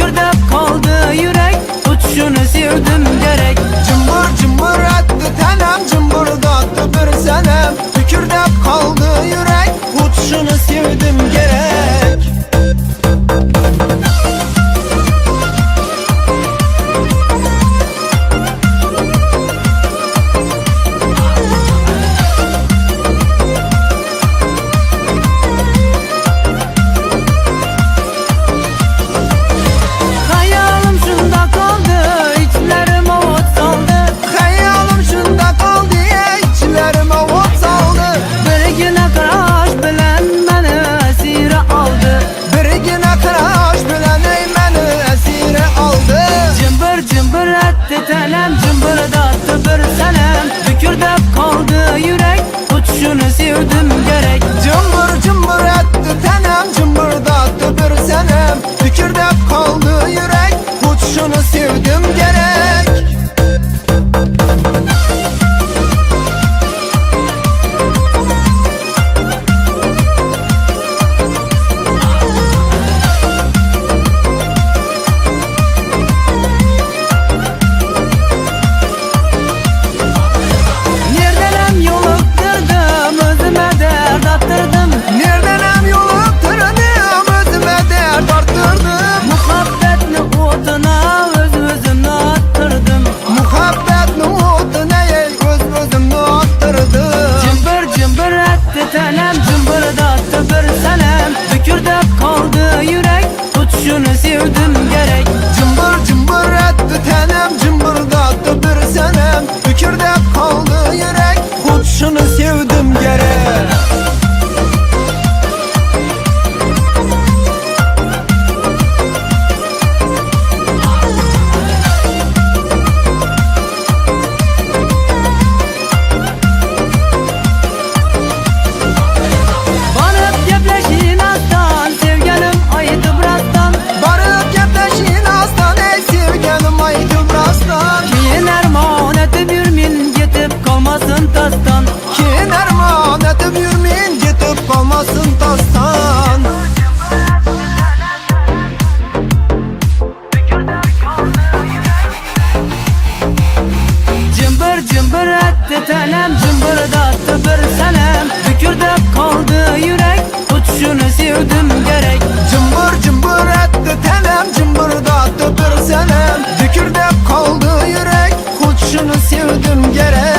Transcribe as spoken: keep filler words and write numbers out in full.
tükürdüp kaldı yürek, uçuşunu sevdim gerek. Cımbır cımbır etti tenem, cımbırdattı bir senem. Tükürdüp kaldı yürek, uçuşunu sevdim gerek. Tenem cımbırdattı bir senem, tükürdüp kaldı yürek, uçuşunu sevdim gerek. Cımbır cımbır etti tenem, cımbırdattı bir senem. Tükürdüp kaldı yürek, uçuşunu sevdim gerek. Tenem cımbırdattı bir senem, tükürdüp kaldı yürek, uçuşunu sevdim gerek. Cımbır cımbır etti tenem, cımbırdattı bir senem. Tükürdüp kaldı yürek, uçuşunu sevdim gerek. Ki nerman etip yürmeyin, gitip kalmasın tastan. Cımbır cımbır etti tenem, cımbırdattı bir senem, tükürdüp kaldı yürek, uçuşunu sevdim gerek. Cımbır cımbır etti tenem, cımbırdattı bir senem. Tükürdüp kaldı yürek, uçuşunu sevdim gerek.